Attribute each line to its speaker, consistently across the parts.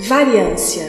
Speaker 1: Variância.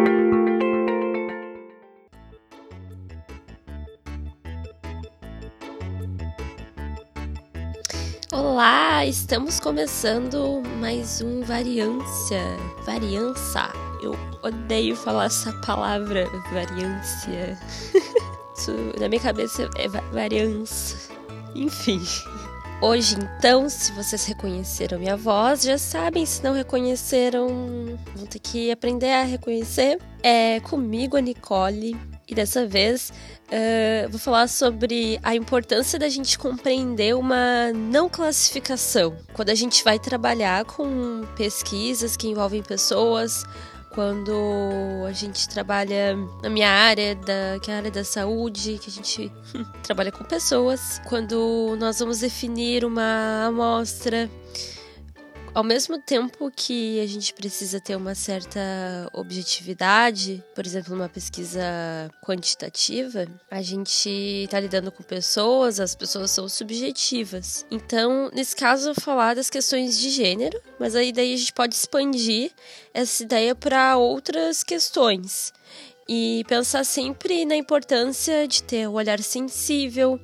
Speaker 2: Olá, estamos começando mais um Variância. Variança. Eu odeio falar essa palavra, variância. Isso, na minha cabeça é variança. Enfim. Hoje, então, se vocês reconheceram minha voz, já sabem. Se não reconheceram, vão ter que aprender a reconhecer. É comigo, a Nicole. E dessa vez, vou falar sobre a importância da gente compreender uma não classificação. Quando a gente vai trabalhar com pesquisas que envolvem pessoas, quando a gente trabalha na minha área, que é a área da saúde, que a gente trabalha com pessoas, quando nós vamos definir uma amostra, ao mesmo tempo que a gente precisa ter uma certa objetividade, por exemplo, numa pesquisa quantitativa, a gente está lidando com pessoas, as pessoas são subjetivas. Então, nesse caso, eu vou falar das questões de gênero, mas aí daí a gente pode expandir essa ideia para outras questões e pensar sempre na importância de ter um olhar sensível,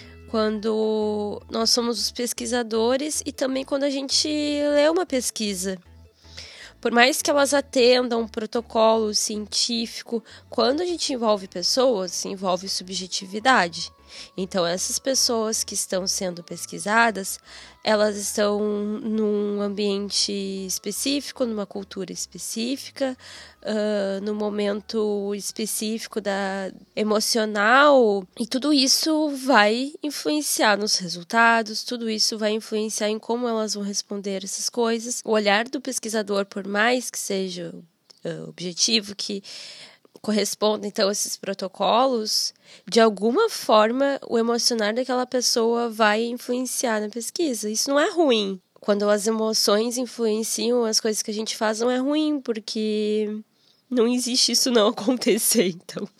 Speaker 2: quando nós somos os pesquisadores e também quando a gente lê uma pesquisa. Por mais que elas atendam um protocolo científico, quando a gente envolve pessoas, envolve subjetividade. Então, essas pessoas que estão sendo pesquisadas, elas estão num ambiente específico, numa cultura específica, no momento específico emocional, e tudo isso vai influenciar nos resultados, tudo isso vai influenciar em como elas vão responder essas coisas. O olhar do pesquisador, por mais que seja objetivo, que corresponda, então, a esses protocolos, de alguma forma, o emocionar daquela pessoa vai influenciar na pesquisa. Isso não é ruim. Quando as emoções influenciam as coisas que a gente faz, não é ruim, porque não existe isso não acontecer, então.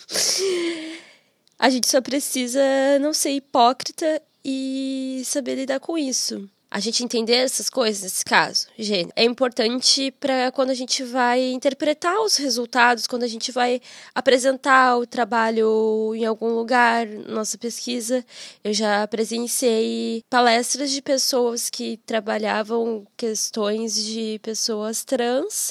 Speaker 2: A gente só precisa não ser hipócrita e saber lidar com isso. A gente entender essas coisas, nesse caso, gênero, é importante para quando a gente vai interpretar os resultados, quando a gente vai apresentar o trabalho em algum lugar, nossa pesquisa. Eu já presenciei palestras de pessoas que trabalhavam questões de pessoas trans,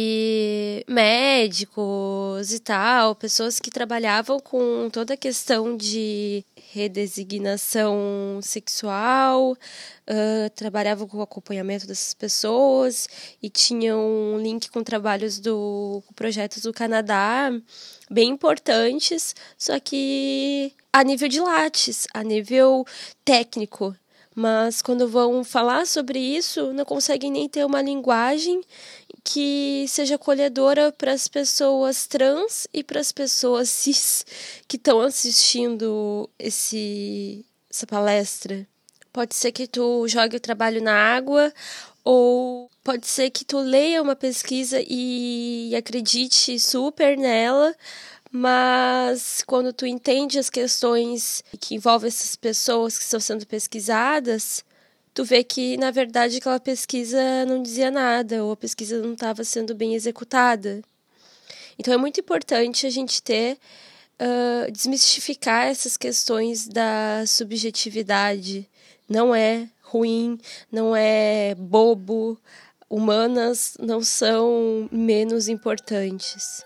Speaker 2: médicos e tal, pessoas que trabalhavam com toda a questão de redesignação sexual, trabalhavam com o acompanhamento dessas pessoas e tinham um link com trabalhos com projetos do Canadá bem importantes, só que a nível de Lattes, a nível técnico. Mas quando vão falar sobre isso, não conseguem nem ter uma linguagem que seja acolhedora para as pessoas trans e para as pessoas cis que estão assistindo essa palestra. Pode ser que tu jogue o trabalho na água, ou pode ser que tu leia uma pesquisa e acredite super nela, mas quando tu entende as questões que envolvem essas pessoas que estão sendo pesquisadas, tu vê que, na verdade, aquela pesquisa não dizia nada, ou a pesquisa não estava sendo bem executada. Então, é muito importante a gente desmistificar essas questões da subjetividade. Não é ruim, não é bobo. Humanas não são menos importantes.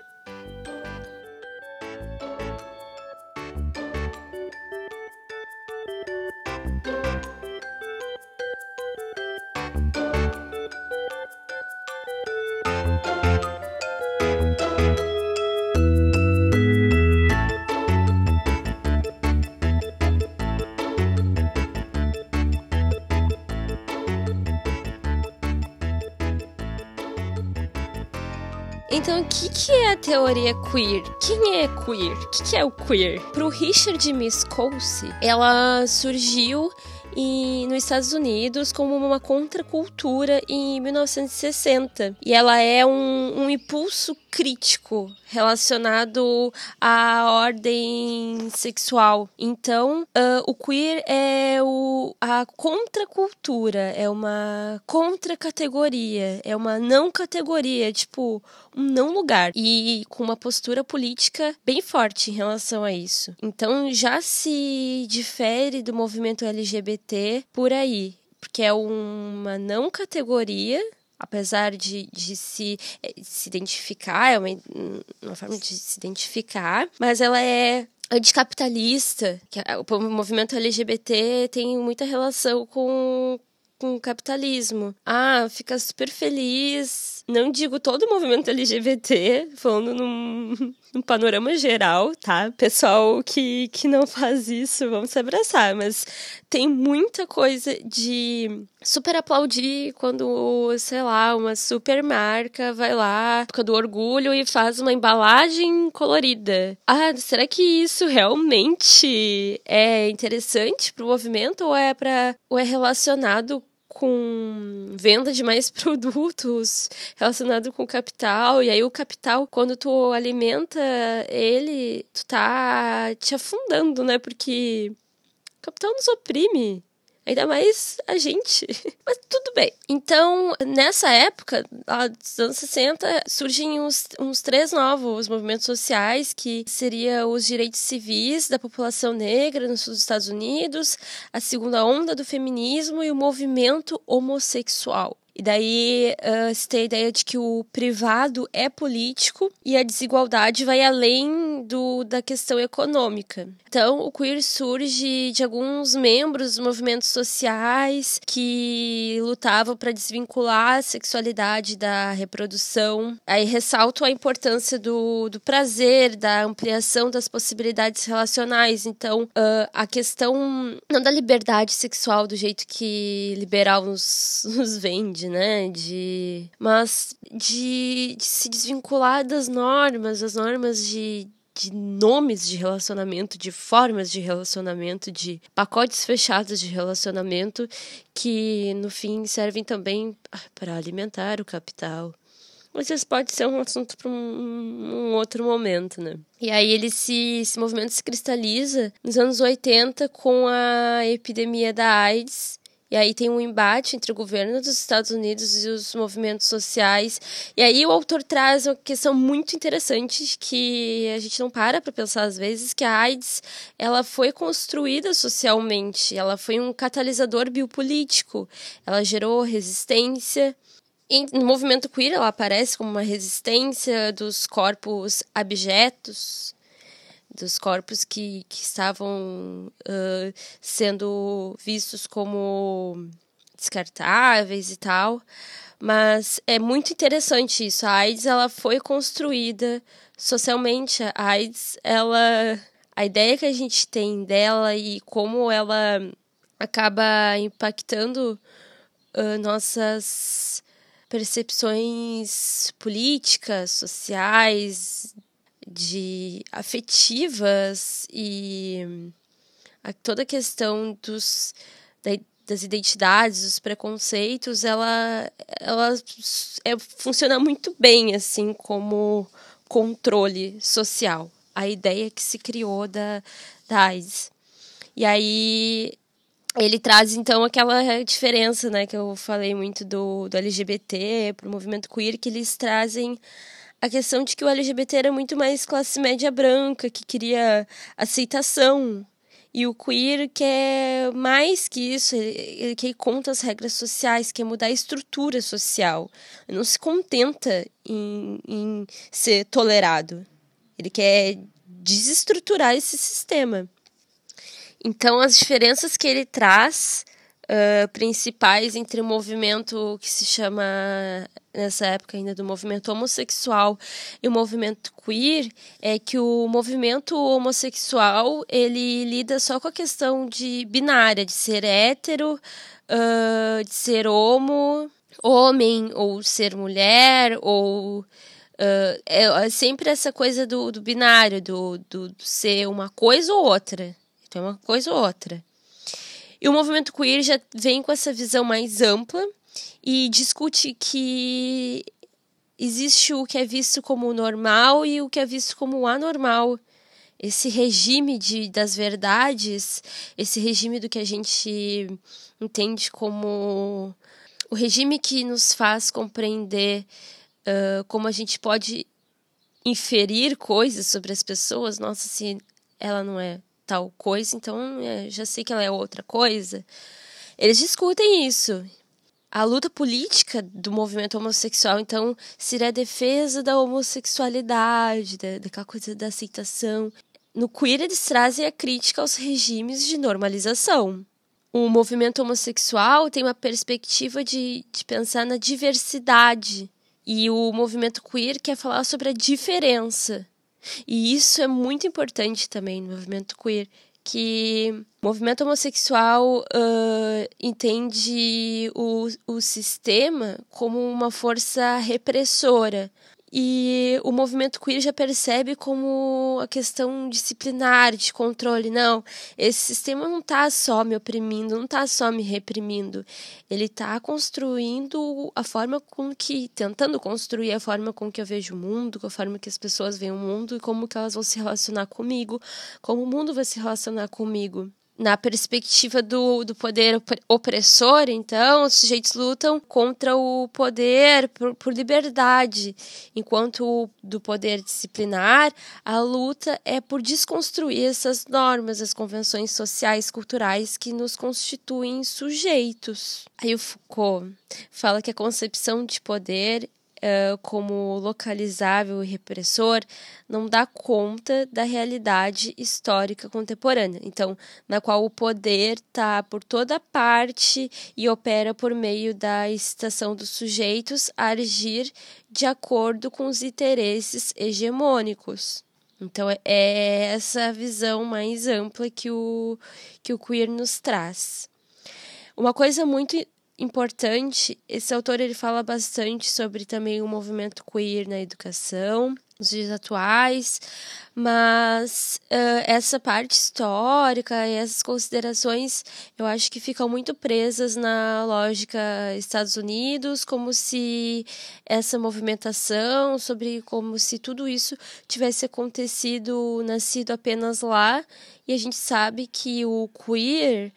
Speaker 2: Então, o que é a teoria queer? Quem é queer? O que é o queer? Para o Richard Miskolci, ela surgiu nos Estados Unidos como uma contracultura em 1960. E ela é um impulso crítico relacionado à ordem sexual. Então, o queer é a contracultura, é uma contracategoria, é uma não categoria, tipo, um não lugar. E com uma postura política bem forte em relação a isso. Então, já se difere do movimento LGBT por aí, porque é uma não categoria, apesar de se identificar, é uma forma de se identificar, mas ela é anticapitalista, que o movimento LGBT tem muita relação com o capitalismo. Fica super feliz. Não digo todo o movimento LGBT, falando num panorama geral, tá? Pessoal que não faz isso, vamos se abraçar. Mas tem muita coisa de super aplaudir quando, sei lá, uma super marca vai lá, época do orgulho, e faz uma embalagem colorida. Será que isso realmente é interessante pro movimento ou é relacionado com venda de mais produtos, relacionado com capital? E aí o capital, quando tu alimenta ele, tu tá te afundando, né? Porque o capital nos oprime. Ainda mais a gente. Mas tudo bem. Então, nessa época, dos anos 60, surgem uns 3 novos movimentos sociais, que seriam os direitos civis da população negra no sul dos Estados Unidos, a segunda onda do feminismo e o movimento homossexual. E daí se tem a ideia de que o privado é político e a desigualdade vai além da questão econômica. Então, o queer surge de alguns membros dos movimentos sociais que lutavam para desvincular a sexualidade da reprodução. Aí ressalto a importância do prazer, da ampliação das possibilidades relacionais. Então, a questão não da liberdade sexual do jeito que liberal nos vende, né? Mas de se desvincular das normas, de nomes de relacionamento, de formas de relacionamento, de pacotes fechados de relacionamento, que no fim servem também para alimentar o capital. Mas isso pode ser um assunto para um outro momento, né? E aí esse movimento se cristaliza nos anos 80 com a epidemia da AIDS. E aí tem um embate entre o governo dos Estados Unidos e os movimentos sociais. E aí o autor traz uma questão muito interessante que a gente não para pensar às vezes, que a AIDS, ela foi construída socialmente, ela foi um catalisador biopolítico, ela gerou resistência. E no movimento queer ela aparece como uma resistência dos corpos abjetos, dos corpos que estavam sendo vistos como descartáveis e tal. Mas é muito interessante isso. A AIDS, ela foi construída socialmente. A AIDS, a ideia que a gente tem dela e como ela acaba impactando nossas percepções políticas, sociais, afetivas, e toda a questão das identidades, dos preconceitos, ela funciona muito bem assim como controle social. A ideia que se criou da AIDS. E aí ele traz, então, aquela diferença, né, que eu falei muito do LGBT para o movimento queer, que eles trazem a questão de que o LGBT era muito mais classe média branca, que queria aceitação. E o queer quer mais que isso, ele quer ir contra as regras sociais, quer mudar a estrutura social. Ele não se contenta em ser tolerado. Ele quer desestruturar esse sistema. Então, as diferenças que ele traz, principais entre o movimento que se chama, nessa época ainda, do movimento homossexual e o movimento queer, é que o movimento homossexual, ele lida só com a questão de binária, de ser hétero, de ser homem, ou ser mulher, ou... é sempre essa coisa do binário, do ser uma coisa ou outra. Então, é uma coisa ou outra. E o movimento queer já vem com essa visão mais ampla e discute que existe o que é visto como normal e o que é visto como anormal. Esse regime das verdades, esse regime do que a gente entende como o regime que nos faz compreender como a gente pode inferir coisas sobre as pessoas. Nossa, se ela não é tal coisa, então já sei que ela é outra coisa. Eles discutem isso. A luta política do movimento homossexual, então, seria a defesa da homossexualidade, daquela coisa da aceitação. No queer, eles trazem a crítica aos regimes de normalização. O movimento homossexual tem uma perspectiva de pensar na diversidade. E o movimento queer quer falar sobre a diferença. E isso é muito importante também no movimento queer, que o movimento homossexual entende o sistema como uma força repressora. E o movimento queer já percebe como a questão disciplinar, de controle. Não, esse sistema não está só me oprimindo, não está só me reprimindo. Ele está construindo a forma com que, tentando construir a forma com que eu vejo o mundo, a forma que as pessoas veem o mundo e como que elas vão se relacionar comigo, como o mundo vai se relacionar comigo. Na perspectiva do poder opressor, então, os sujeitos lutam contra o poder por liberdade, enquanto do poder disciplinar, a luta é por desconstruir essas normas, as convenções sociais, culturais que nos constituem sujeitos. Aí o Foucault fala que a concepção de poder como localizável e repressor, não dá conta da realidade histórica contemporânea. Então, na qual o poder está por toda parte e opera por meio da excitação dos sujeitos a agir de acordo com os interesses hegemônicos. Então, é essa visão mais ampla que o queer nos traz. Uma coisa muito importante, esse autor ele fala bastante sobre também o movimento queer na educação, nos dias atuais, mas essa parte histórica e essas considerações eu acho que ficam muito presas na lógica Estados Unidos, como se essa movimentação, como se tudo isso tivesse acontecido, nascido apenas lá, e a gente sabe que o queer,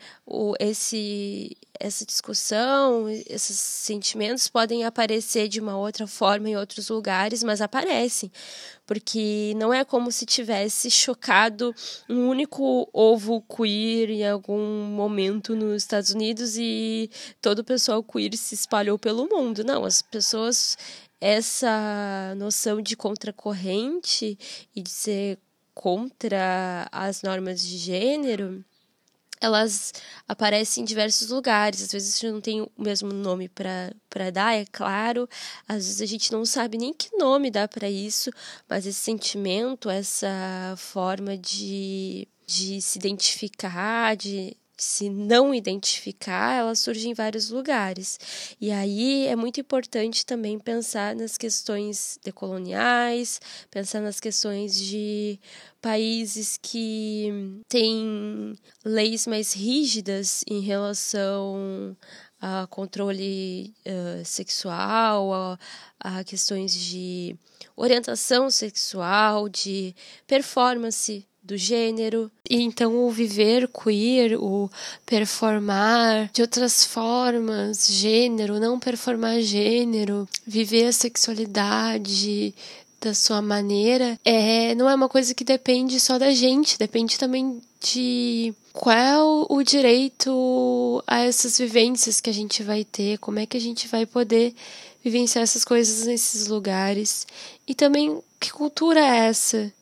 Speaker 2: essa discussão, esses sentimentos podem aparecer de uma outra forma em outros lugares, mas aparecem, porque não é como se tivesse chocado um único ovo queer em algum momento nos Estados Unidos e todo o pessoal queer se espalhou pelo mundo. Não, as pessoas, essa noção de contracorrente e de ser contra as normas de gênero, elas aparecem em diversos lugares. Às vezes a gente não tem o mesmo nome para dar, é claro. Às vezes a gente não sabe nem que nome dá para isso, mas esse sentimento, essa forma de se identificar, de se não identificar, ela surge em vários lugares. E aí é muito importante também pensar nas questões decoloniais, pensar nas questões de países que têm leis mais rígidas em relação a controle sexual, a questões de orientação sexual, de performance do gênero. E então o viver queer, o performar de outras formas, gênero, não performar gênero, viver a sexualidade da sua maneira, não é uma coisa que depende só da gente, depende também de qual é o direito a essas vivências que a gente vai ter, como é que a gente vai poder vivenciar essas coisas nesses lugares. E também, que cultura é essa?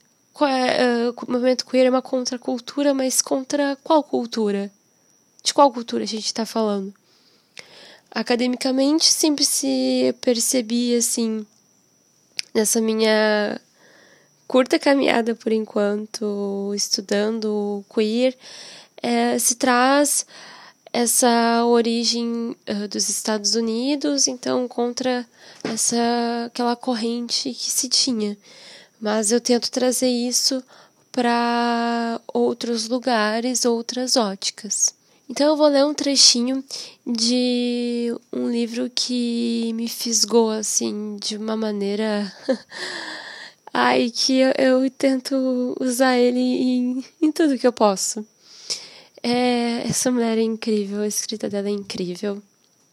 Speaker 2: O movimento queer é uma contracultura, mas contra qual cultura? De qual cultura a gente está falando? Academicamente, sempre se percebia, assim, nessa minha curta caminhada, por enquanto, estudando queer, se traz essa origem dos Estados Unidos, então, contra aquela corrente que se tinha. Mas eu tento trazer isso para outros lugares, outras óticas. Então eu vou ler um trechinho de um livro que me fisgou, assim, de uma maneira... Ai, que eu tento usar ele em tudo que eu posso. Essa mulher é incrível, a escrita dela é incrível.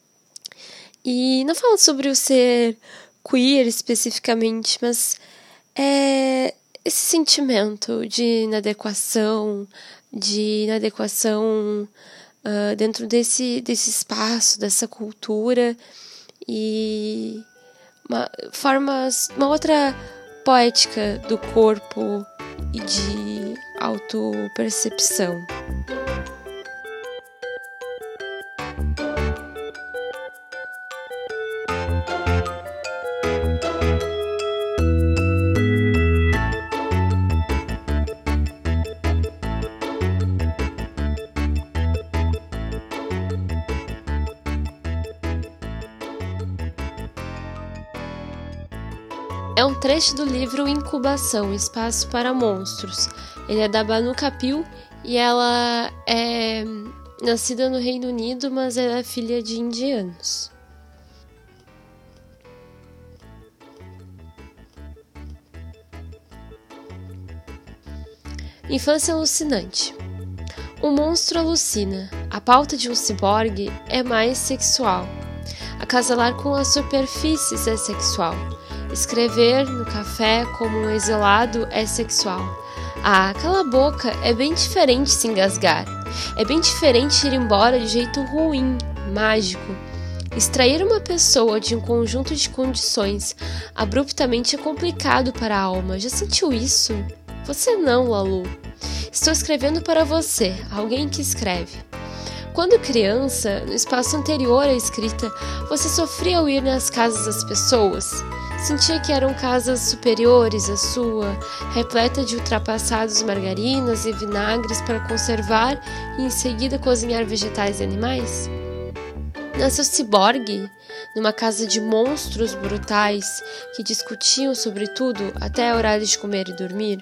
Speaker 2: E não falo sobre o ser queer especificamente, mas esse sentimento de inadequação dentro desse espaço, dessa cultura, e uma outra poética do corpo e de autopercepção. É um trecho do livro Incubação, Espaço para Monstros. Ele é da Banu Kapil e ela é nascida no Reino Unido, mas ela é filha de indianos. Infância alucinante. Um monstro alucina. A pauta de um ciborgue é mais sexual. Acasalar com as superfícies é sexual. Escrever no café como um exilado é sexual. Ah, cala a boca, é bem diferente se engasgar. É bem diferente ir embora de jeito ruim, mágico. Extrair uma pessoa de um conjunto de condições abruptamente é complicado para a alma. Já sentiu isso? Você não, Lalu. Estou escrevendo para você, alguém que escreve. Quando criança, no espaço anterior à escrita, você sofria ao ir nas casas das pessoas? Sentia que eram casas superiores à sua, repleta de ultrapassados margarinas e vinagres para conservar e em seguida cozinhar vegetais e animais? Nasceu ciborgue, numa casa de monstros brutais que discutiam sobre tudo até a hora de comer e dormir?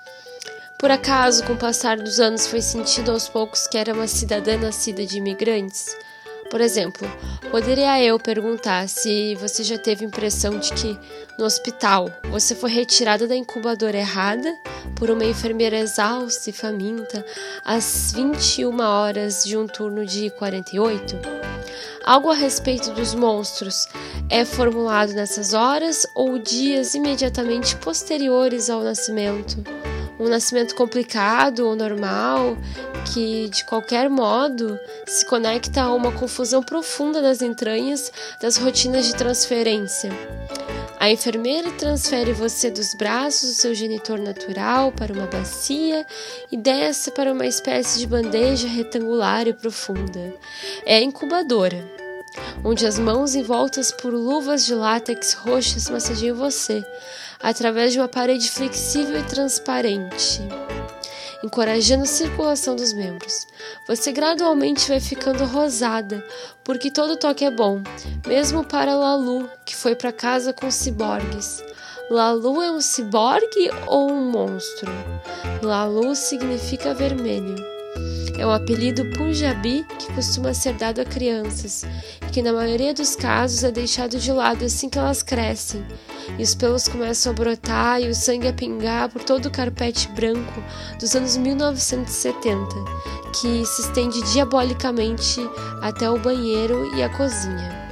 Speaker 2: Por acaso, com o passar dos anos, foi sentido aos poucos que era uma cidadã nascida de imigrantes? Por exemplo, poderia eu perguntar se você já teve impressão de que, no hospital, você foi retirada da incubadora errada por uma enfermeira exausta e faminta às 21 horas de um turno de 48? Algo a respeito dos monstros é formulado nessas horas ou dias imediatamente posteriores ao nascimento? Um nascimento complicado ou normal, que, de qualquer modo, se conecta a uma confusão profunda nas entranhas das rotinas de transferência. A enfermeira transfere você dos braços do seu genitor natural para uma bacia e dessa para uma espécie de bandeja retangular e profunda. É a incubadora, onde as mãos envoltas por luvas de látex roxas massageiam você, através de uma parede flexível e transparente, encorajando a circulação dos membros. Você gradualmente vai ficando rosada, porque todo toque é bom, mesmo para Lalu, que foi para casa com ciborgues. Lalu é um ciborgue ou um monstro? Lalu significa vermelho. É um apelido punjabi que costuma ser dado a crianças e que na maioria dos casos é deixado de lado assim que elas crescem e os pelos começam a brotar e o sangue a pingar por todo o carpete branco dos anos 1970, que se estende diabolicamente até o banheiro e a cozinha.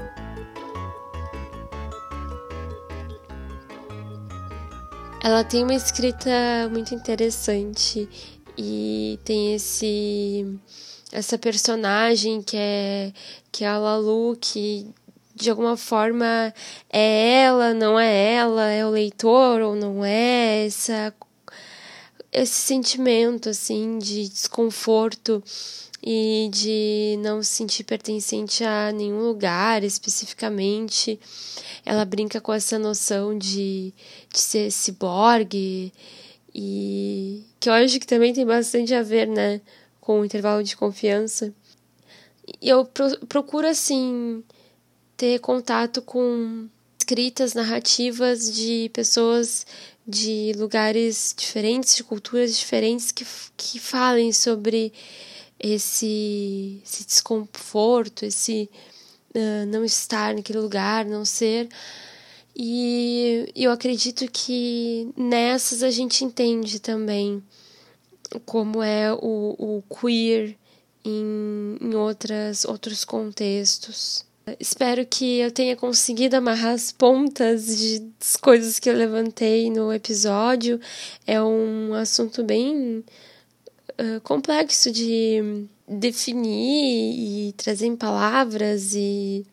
Speaker 2: Ela tem uma escrita muito interessante e tem essa personagem que é a Lalu, que de alguma forma é ela, não é ela, é o leitor ou não é, esse sentimento assim de desconforto e de não se sentir pertencente a nenhum lugar especificamente. Ela brinca com essa noção de ser ciborgue, e que eu acho que também tem bastante a ver, né, com o intervalo de confiança. E eu procuro, assim, ter contato com escritas, narrativas de pessoas de lugares diferentes, de culturas diferentes, que falem sobre esse desconforto, esse não estar naquele lugar, não ser. E eu acredito que nessas a gente entende também como é o queer em outros contextos. Espero que eu tenha conseguido amarrar as pontas das coisas que eu levantei no episódio. É um assunto bem complexo de definir e trazer em palavras, e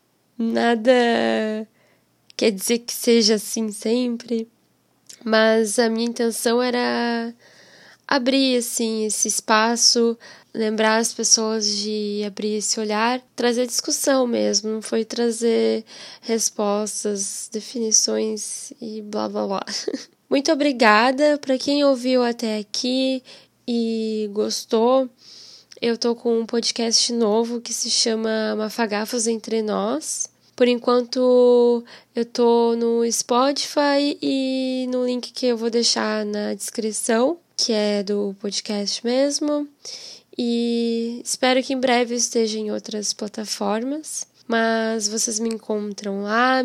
Speaker 2: nada quer dizer que seja assim sempre, mas a minha intenção era abrir assim esse espaço, lembrar as pessoas de abrir esse olhar, trazer discussão mesmo, não foi trazer respostas, definições e blá blá blá. Muito obrigada para quem ouviu até aqui e gostou. Eu tô com um podcast novo que se chama Mafagafos Entre Nós. Por enquanto, eu tô no Spotify e no link que eu vou deixar na descrição, que é do podcast mesmo. E espero que em breve esteja em outras plataformas. Mas vocês me encontram lá,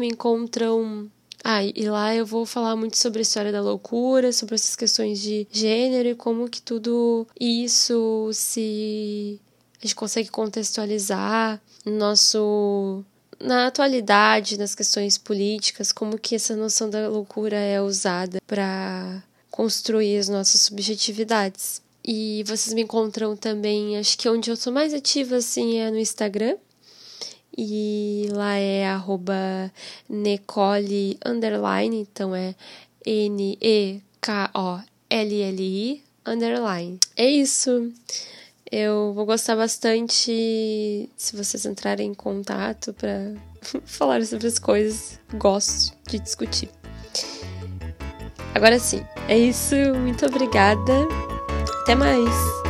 Speaker 2: e lá eu vou falar muito sobre a história da loucura, sobre essas questões de gênero e como que tudo isso a gente consegue contextualizar na atualidade, nas questões políticas, como que essa noção da loucura é usada para construir as nossas subjetividades. E vocês me encontram também, acho que onde eu sou mais ativa assim é no Instagram. E lá é @Necoli_, então é NEKOLLI_. É isso. Eu vou gostar bastante se vocês entrarem em contato para falar sobre as coisas. Gosto de discutir. Agora sim, é isso. Muito obrigada. Até mais!